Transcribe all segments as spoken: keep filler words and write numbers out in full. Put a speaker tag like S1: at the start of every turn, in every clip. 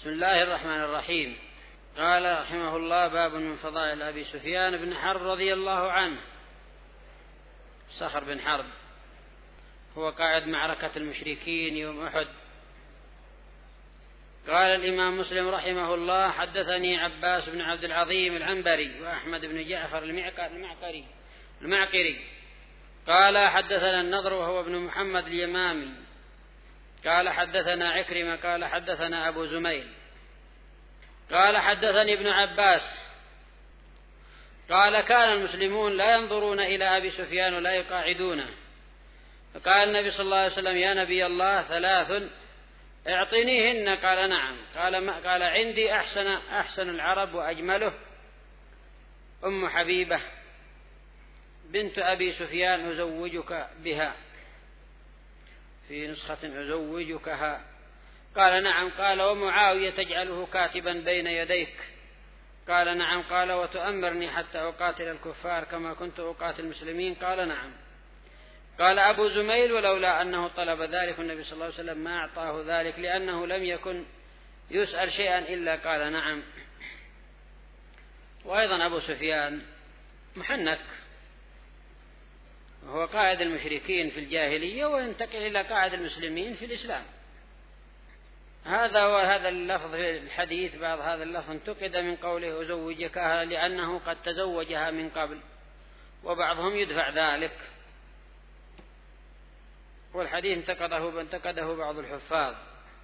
S1: بسم الله الرحمن الرحيم. قال رحمه الله: باب من فضائل أبي سفيان بن حرب رضي الله عنه. صخر بن حرب هو قائد معركة المشركين يوم أحد. قال الإمام مسلم رحمه الله: حدثني عباس بن عبد العظيم العنبري وأحمد بن جعفر المعقري المعقري قال حدثنا النضر وهو ابن محمد اليمامي قال حدثنا عكرمة قال حدثنا أبو زميل قال حدثني ابن عباس قال: كان المسلمون لا ينظرون إلى أبي سفيان ولا يقاعدونه، فقال النبي صلى الله عليه وسلم: يا نبي الله، ثلاث اعطنيهن. قال: نعم. قال: ما قال: عندي أحسن أحسن العرب وأجمله أم حبيبة بنت أبي سفيان أزوجك بها، في نسخة أزوجكها. قال: نعم. قال: ومعاوية تجعله كاتبا بين يديك؟ قال: نعم. قال: وتؤمرني حتى أقاتل الكفار كما كنت أقاتل المسلمين؟ قال: نعم. قال أبو زميل: ولولا أنه طلب ذلك النبي صلى الله عليه وسلم ما أعطاه ذلك، لأنه لم يكن يسأل شيئا إلا قال نعم. وأيضا أبو سفيان محنك، وهو قائد المشركين في الجاهلية وينتقل إلى قائد المسلمين في الإسلام. هذا هو هذا اللفظ في الحديث. بعض هذا اللفظ انتقد من قوله أزوجكها لأنه قد تزوجها من قبل، وبعضهم يدفع ذلك، والحديث انتقده انتقده بعض الحفاظ.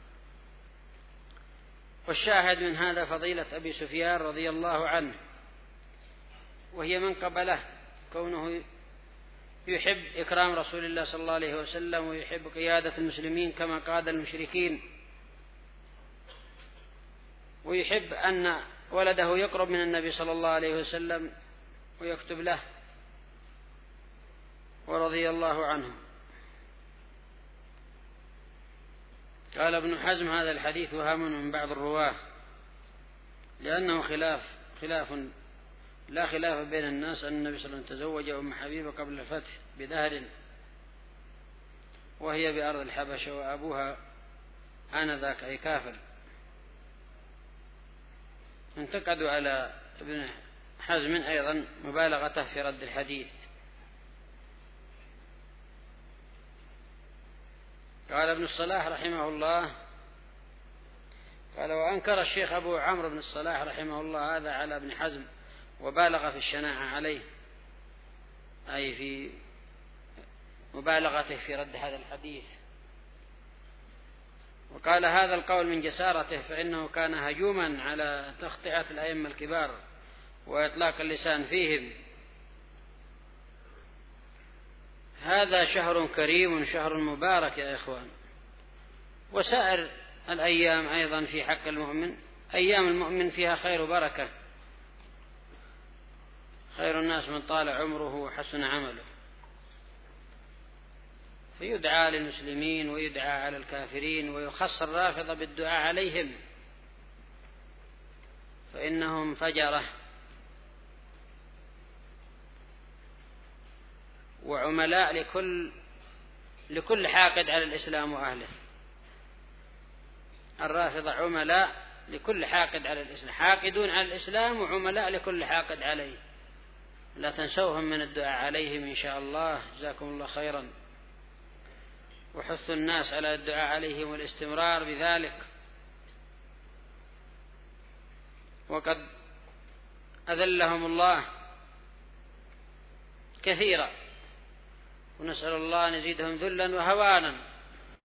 S1: والشاهد من هذا فضيلة أبي سفيان رضي الله عنه، وهي من قبله كونه يحب إكرام رسول الله صلى الله عليه وسلم، ويحب قيادة المسلمين كما قاد المشركين، ويحب أن ولده يقرب من النبي صلى الله عليه وسلم ويكتب له، ورضي الله عنه. قال ابن حزم: هذا الحديث وهم من بعض الرواه، لأنه خلاف خلاف لا خلاف بين الناس أن النبي صلى الله عليه وسلم تزوج أم حبيبة قبل الفتح بدهر، وهي بأرض الحبشة، وأبوها آنذاك أي كافر. انتقدوا على ابن حزم أيضا مبالغته في رد الحديث. قال ابن الصلاح رحمه الله: قال: وأنكر الشيخ أبو عمرو بن الصلاح رحمه الله هذا على ابن حزم، وبالغ في الشناعة عليه، أي في مبالغته في رد هذا الحديث. وقال: هذا القول من جسارته، فإنه كان هجوما على تخطئة الأئمة الكبار وإطلاق اللسان فيهم. هذا شهر كريم، شهر مبارك يا إخوان، وسائر الأيام أيضا في حق المؤمن أيام المؤمن فيها خير وبركة، خير الناس من طال عمره وحسن عمله. فيدعى للمسلمين ويدعى على الكافرين، ويخص الرافضة بالدعاء عليهم، فإنهم فجرة وعملاء لكل لكل حاقد على الإسلام وأهله. الرافضة عملاء لكل حاقد على الإسلام، حاقدون على الإسلام وعملاء لكل حاقد عليه. لا تنسوهم من الدعاء عليهم إن شاء الله، جزاكم الله خيرا، وحث الناس على الدعاء عليهم والاستمرار بذلك. وقد أذلهم الله كثيرا، ونسأل الله أن يزيدهم ذلا وهوانا.